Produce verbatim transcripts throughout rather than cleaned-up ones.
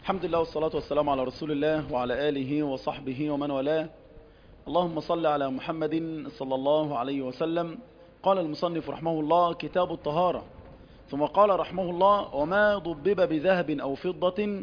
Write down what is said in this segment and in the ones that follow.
الحمد لله والصلاة والسلام على رسول الله وعلى آله وصحبه ومن والاه. اللهم صل على محمد صلى الله عليه وسلم. قال المصنف رحمه الله: كتاب الطهارة. ثم قال رحمه الله: وما ضبب بذهب أو فضة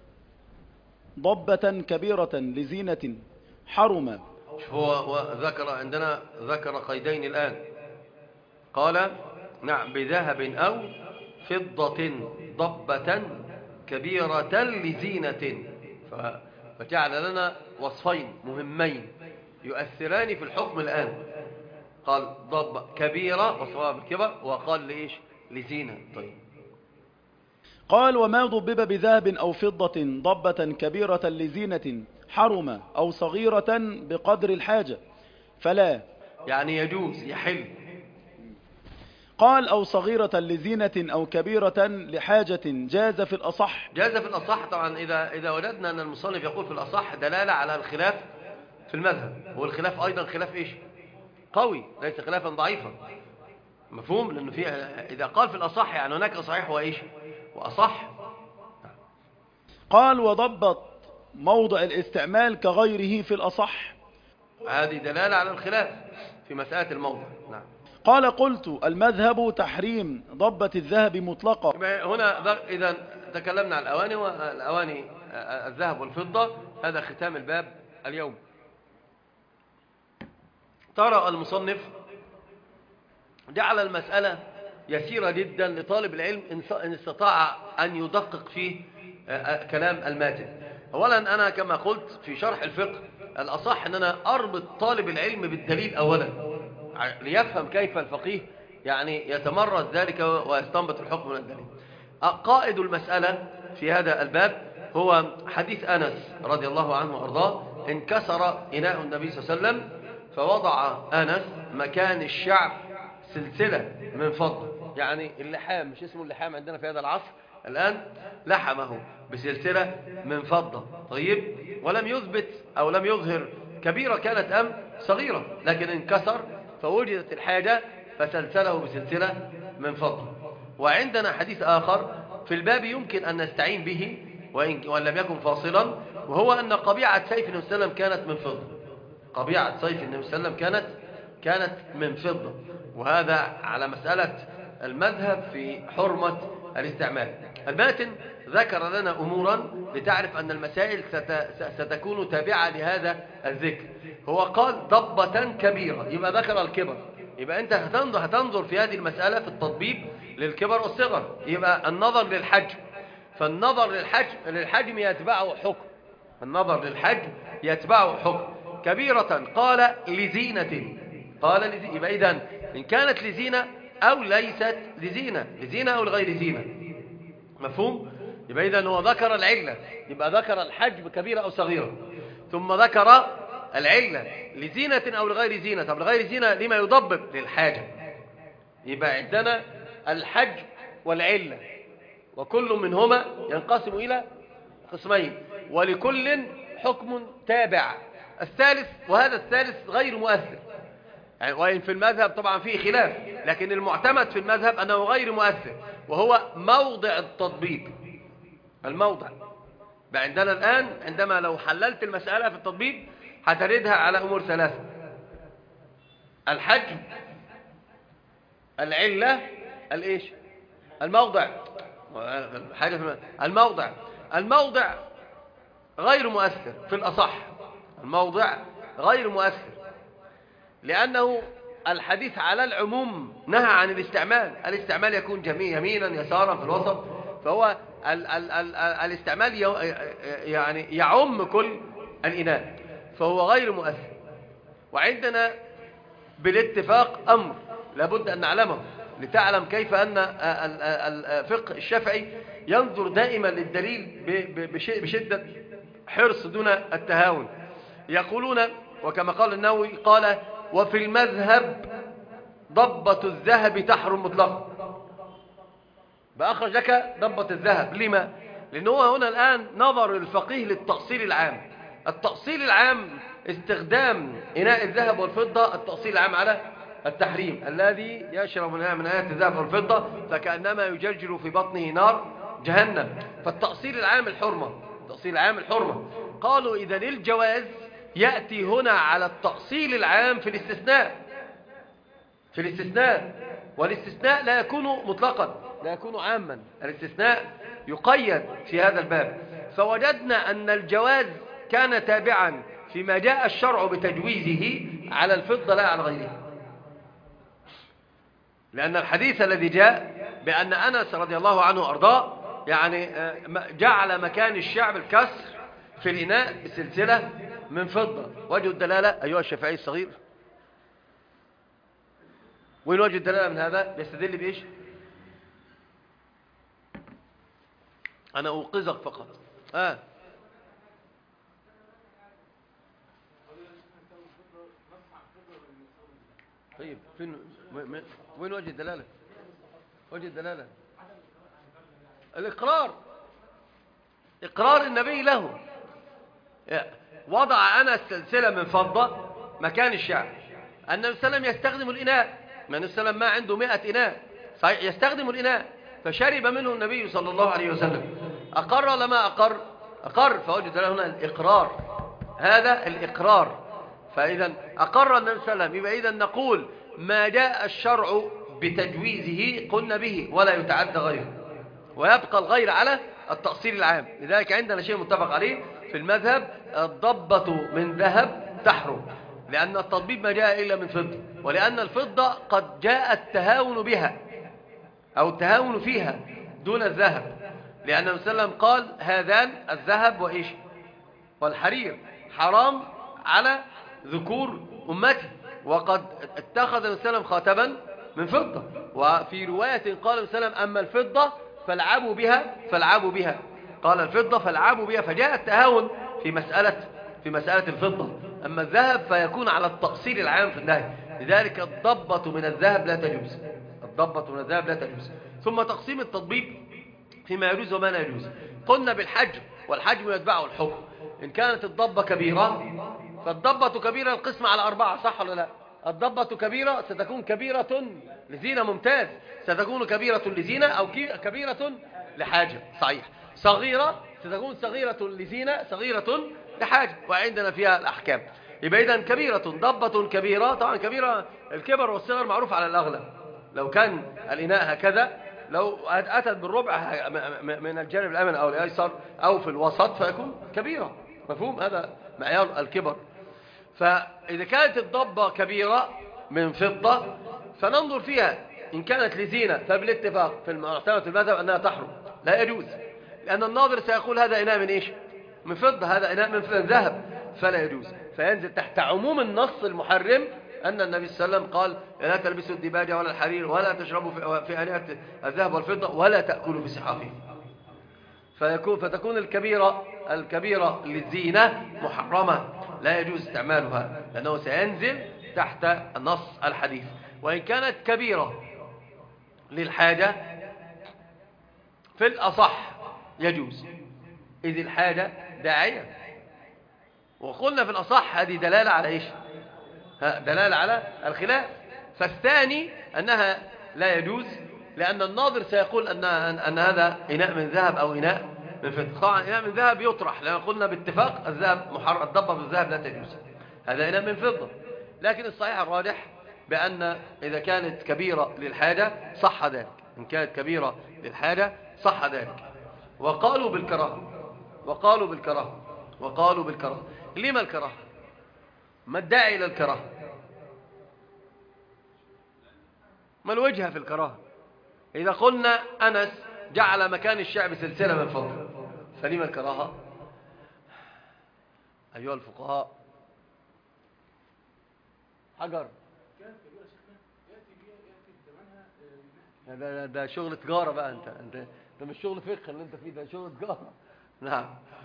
ضبة كبيرة لزينة حرم. هو ذكر عندنا ذكر قيدين الآن، قال نعم بذهب أو فضة ضبة كبيرة لزينة، فجعل لنا وصفين مهمين يؤثران في الحكم الآن. قال ضب كبيرة وصفها بالكبر، وقال لإيش؟ لزينة. طيب، قال: وما ضبب بذهب أو فضة ضبة كبيرة لزينة حرم أو صغيرة بقدر الحاجة فلا. يعني يجوز يحل. قال: أو صغيرة لزينة أو كبيرة لحاجة جاز في الأصح. جاز في الأصح طبعا، إذا إذا وجدنا أن المصنف يقول في الأصح دلالة على الخلاف في المذهب، والخلاف أيضا خلاف إيش؟ قوي، ليس خلافا ضعيفا. مفهوم؟ لأنه في إذا قال في الأصح يعني هناك صحيح وإيش؟ وأصح. قال: وضبط موضع الاستعمال كغيره في الأصح. هذه دلالة على الخلاف في مسألة الموضع. نعم. قال: قلت: المذهب تحريم ضبة الذهب مطلقة. هنا إذا تكلمنا عن الأواني، والأواني الذهب والفضة. هذا ختام الباب اليوم. ترى المصنف جعل المسألة يسيرة جدا لطالب العلم إن استطاع أن يدقق فيه كلام الماتن. أولا أنا كما قلت في شرح الفقه الأصح أن أنا أربط طالب العلم بالدليل أولا ليفهم كيف الفقيه يعني يتمرس ذلك ويستنبط الحكم من الدليل. قائد المسألة في هذا الباب هو حديث أنس رضي الله عنه وأرضاه: انكسر إناء النبي صلى الله عليه وسلم فوضع أنس مكان الشعب سلسلة من فضة. يعني اللحام، مش اسمه اللحام عندنا في هذا العصر الآن، لحمه بسلسلة من فضة. طيب، ولم يثبت أو لم يظهر كبيرة كانت أم صغيرة، لكن انكسر فوجدت الحاجة فسلسله بسلسلة من فضة. وعندنا حديث آخر في الباب يمكن أن نستعين به وإن لم يكن فاصلا، وهو أن قبيعة سيف النبي صلى الله عليه وسلم كانت من فضة. قبيعة سيف النبي صلى الله عليه وسلم كانت كانت من فضة، وهذا على مسألة المذهب في حرمة الاستعمال. الماتن ذكر لنا أمورا لتعرف أن المسائل ستكون تابعة لهذا الذكر. هو قال ضبة كبيرة، يبقى ذكر الكبر، يبقى أنت هتنظر, هتنظر في هذه المسألة في التطبيب للكبر والصغر، يبقى النظر للحجم، فالنظر للحجم للحجم يتبعه حكم، النظر للحجم يتبعه حكم. كبيرة قال لزينة، قال لزينة، يبقى إذن إن كانت لزينة أو ليست لزينة، لزينة أو لغير زينة. مفهوم؟ يبقى إذن هو ذكر العلة، يبقى ذكر الحجم كبيرة أو صغيرة، ثم ذكر العلة لزينة أو لغير زينة. طب لغير زينة لما يضبب؟ للحاجة. يبقى عندنا الحجم والعلة، وكل منهما ينقسم إلى قسمين، ولكل حكم تابع. الثالث، وهذا الثالث غير مؤثر، يعني وإن في المذهب طبعا فيه خلاف، لكن المعتمد في المذهب أنه غير مؤثر، وهو موضع التطبيق. الموضع بقى عندنا الآن عندما لو حللت المسألة في التطبيق هتردها على أمور ثلاثة: الحجم، العلة، الإيش؟ الموضع. حاجة في الموضع. الموضع غير مؤثر في الأصح، الموضع غير مؤثر، لأنه الحديث على العموم نهى عن الاستعمال. الاستعمال يكون جميع يمينا يسارا في الوسط، فهو ال ال ال الاستعمال يعني يعم كل الإناء، فهو غير مؤثر. وعندنا بالاتفاق أمر لابد أن نعلمه لتعلم كيف أن الفقه الشافعي ينظر دائما للدليل بشدة حرص دون التهاون. يقولون وكما قال النووي قال: وفي المذهب ضبة الذهب تحرم مطلقا. بأخرج لك ضبة الذهب. لما؟ لأنه هنا الآن نظر الفقيه للتأصيل العام. التأصيل العام استخدام إناء الذهب والفضة، التأصيل العام على التحريم. الذي يشرب من إناء الذهب والفضة فكأنما يجرجر في بطنه نار جهنم. فالتأصيل العام الحرمة، التأصيل العام الحرمة. قالوا إذا الجواز يأتي هنا على التأصيل العام في الاستثناء، في الاستثناء، والاستثناء لا يكون مطلقا، لا يكون عاما، الاستثناء يقيد في هذا الباب. فوجدنا أن الجواز كان تابعا فيما جاء الشرع بتجويزه على الفضة لا على غيرها، لأن الحديث الذي جاء بأن أنس رضي الله عنه أرضاه يعني جعل مكان الشعب الكسر في الإناء بسلسلة من فضة. وجه الدلالة أيها الشافعي الصغير، وين وجه الدلالة من هذا؟ بيستدل بإيش؟ أنا أوقظك فقط. آه طيب فين وين وجه الدلالة؟ وجه الدلالة الإقرار، إقرار النبي له. وضع أنا السلسلة من فضة مكان الشعب. النبي صلى الله عليه وسلم يستخدم الإناء، ما النبي صلى الله عليه وسلم ما عنده مئة إناء، يستخدم الإناء، فشرب منه النبي صلى الله عليه وسلم. أقر ولا ما أقر؟ أقر. فوجد له هنا الإقرار، هذا الإقرار. فإذا أقر النبي صلى الله عليه وسلم، يبقى إذا نقول ما جاء الشرع بتجويزه قلنا به ولا يتعدى غيره، ويبقى الغير على التأصيل العام. لذلك عندنا شيء متفق عليه في المذهب: الضبة من ذهب تحرم، لأن التضبيب ما جاء إلا من فضة، ولأن الفضة قد جاء التهاون بها أو التهاون فيها دون الذهب، لأن النبي صلى الله عليه وسلم قال: هذان الذهب وإيش والحرير حرام على ذكور أمتي، وقد اتخذ النبي صلى الله عليه وسلم خاتما من فضة. وفي رواية قال النبي صلى الله عليه وسلم: أما الفضة فالعبوا بها فالعبوا بها، قال الفضة فالعبوا بها، فجاء التهاون في مسألة في مسألة الفضة. أما الذهب فيكون على التأصيل العام في النهي. لذلك الضبة من الذهب لا تجوز، الضبة من الذهب لا تجوز. ثم تقسيم التضبيب فيما يجوز وما لا يجوز. قلنا بالحجم، والحجم يتبعه الحكم. إن كانت الضبة كبيرة فالضبة كبيرة القسم على أربعة، صح ولا لا؟ الضبة كبيرة ستكون كبيرة لزينة، ممتاز، ستكون كبيرة لزينة أو كبيرة لحاجة، صحيح. صغيرة ستكون صغيرة لزينة، صغيرة لحاجة، وعندنا فيها الأحكام. يبقى إذن كبيرة، ضبة كبيرة. طبعا كبيرة الكبر والصغر معروف على الأغلب. لو كان الإناء هكذا، لو أتت بالربع من الجانب الأيمن أو الأيسر أو في الوسط فيكون كبيرة، مفهوم؟ هذا معيار الكبر. فإذا كانت الضبة كبيرة من فضة فننظر فيها، إن كانت لزينة فبالاتفاق في المعتمد المذهب أنها تحرم، لا يجوز، لأن الناظر سيقول هذا إناء من إيش؟ من فضة، هذا إناء من ذهب، فلا يجوز. فينزل تحت عموم النص المحرم أن النبي صلى الله عليه وسلم قال: لا تلبسوا الديباج ولا الحرير ولا تشربوا في آنية الذهب والفضة ولا تأكلوا في صحافهم. فيكون فتكون الكبيرة الكبيرة للزينة محرمة، لا يجوز استعمالها، لأنه سينزل تحت نص الحديث. وإن كانت كبيرة للحاجة في الأصح يجوز، إذ الحاجة داعية. وقلنا في الأصح هذه دلالة على إيش؟ دلالة على الخلاف. فالثاني أنها لا يجوز، لأن الناظر سيقول أن أن هذا إناء من ذهب أو إناء من فضة. طبعا إناء من ذهب يطرح، لأن قلنا باتفاق الذهب محرم، الضبة بالذهب لا تجوز، هذا إناء من فضة. لكن الصحيح الراجح بأن إذا كانت كبيرة للحاجة صح ذلك، إن كانت كبيرة للحاجة صح ذلك. وقالوا بالكراهة، وقالوا بالكراهة وقالوا بالكراهة. لما الكراهة؟ ما الداعي إلى الكراهة؟ ما الوجهة في الكراهة؟ إذا قلنا أنس جعل مكان الشعب سلسلة من فضة، فلما الكراهة أيها الفقهاء؟ حجر، ده, ده شغل تجارة بقى. أنت أنت ده مش شغل فقه اللي أنت فيه، ده شغل تجارة. نعم.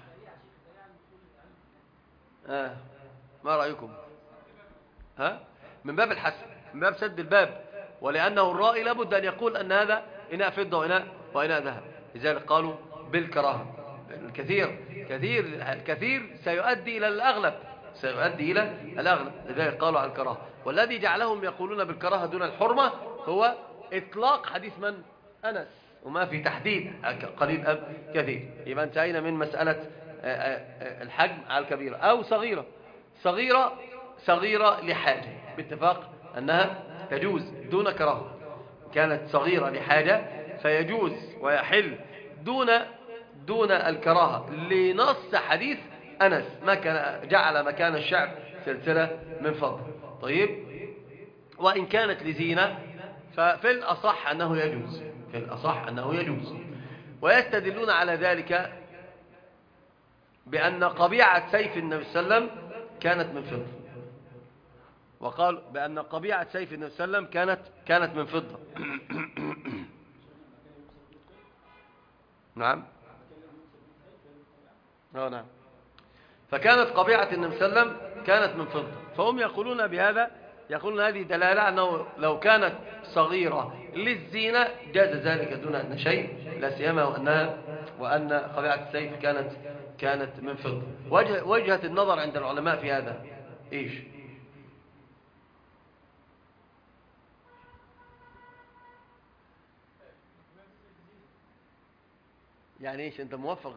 آه. ما رأيكم؟ ها؟ من باب الحسن، من باب سد الباب، ولأنه الرائي لابد أن يقول أن هذا إناء فضة وإناء وإناء ذهب، لذلك قالوا بالكراهة. الكثير كثير الكثير سيؤدي إلى الأغلب، سيؤدي إلى الأغلب، لذلك قالوا على الكراهة. والذي جعلهم يقولون بالكراهة دون الحرمة هو إطلاق حديث من؟ أنس، وما في تحديد قليل أب كثير. يبقى انتهينا من مسألة الحجم على الكبيرة، أو صغيرة صغيرة صغيرة لحاجة، باتفاق أنها تجوز دون كراهة. كانت صغيرة لحاجة فيجوز ويحل دون دون الكراهة، لنص حديث أنس ما كان جعل مكان الشعر سلسلة من فضة. طيب، وإن كانت لزينة ففي الأصح أنه يجوز، في الأصح أنه يجوز. ويستدلون على ذلك بأن قبيعة سيف النبي صلى الله عليه وسلم كانت من فضة، وقال بأن قبيعة سيف النبي صلى الله عليه وسلم كانت كانت من فضة. نعم اه نعم فكانت قبيعة النبي صلى الله عليه وسلم كانت من فضة، فهم يقولون بهذا، يقولون هذه دلالة أنه لو كانت صغيرة للزينة جاز ذلك دون أن شيء، لا سيما وأنها وأن قبيعة السيف كانت كانت من فضة. وجه وجهة النظر عند العلماء في هذا إيش؟ يعني إيش أنت موفق؟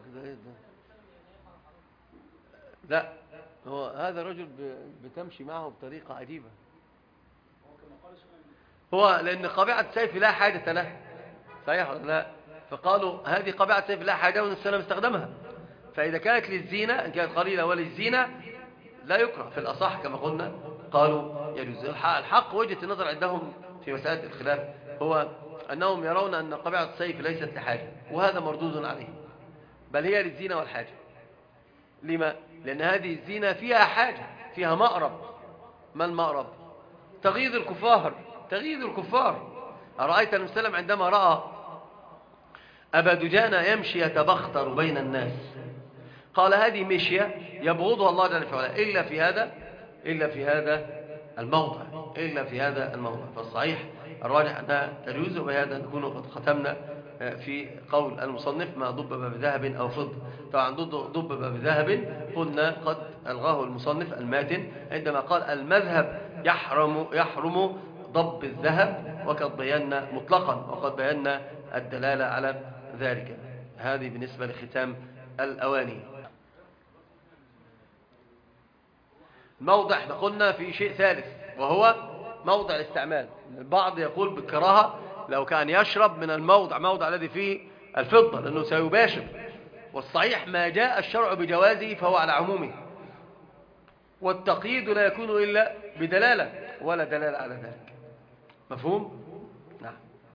لا، هو هذا الرجل بتمشي معه بطريقة عجيبة. هو لأن قبيعة السيف لا حاجة له، صحيح ولا لا؟ فقالوا هذه قبيعة السيف لا حاجة والنبي صلى الله عليه وسلم استخدمها، فإذا كانت للزينة إن كانت قليلة وللزينة لا يكره. في الأصح كما قلنا قالوا يجوز. الحق وجهة النظر عندهم في مسألة الخلاف هو أنهم يرون أن قبيعة السيف ليست لحاجة، وهذا مردود عليه، بل هي للزينة والحاجة. لما؟ لأن هذه الزينة فيها حاجة، فيها مأرب. ما المأرب؟ تغيظ الكفار، تغيظ الكفار. أرأيت النبي صلى الله عليه وسلم عندما رأى أبا دجانة يمشي يتبختر بين الناس قال هذه مشية يبغضها الله جل وعلا إلا في هذا إلا في هذا الموضع إلا في هذا الموضع. فالصحيح الراجح أنها تجوز، وبهذا نكون قد ختمنا في قول المصنف ما ضبب بذهب أو فضة. طبعا ضبب بذهب قلنا قد ألغاه المصنف الماتن عندما قال المذهب يحرم يحرم ضب الذهب، وقد بينا مطلقا وقد بينا الدلالة على ذلك. هذه بالنسبة لختام الأواني. موضع احنا قلنا في شيء ثالث وهو موضع الاستعمال. البعض يقول بالكراهة لو كان يشرب من الموضع موضع الذي فيه الفضة لأنه سيباشر، والصحيح ما جاء الشرع بجوازه فهو على عمومه، والتقييد لا يكون إلا بدلالة ولا دلالة على ذلك. مفهوم؟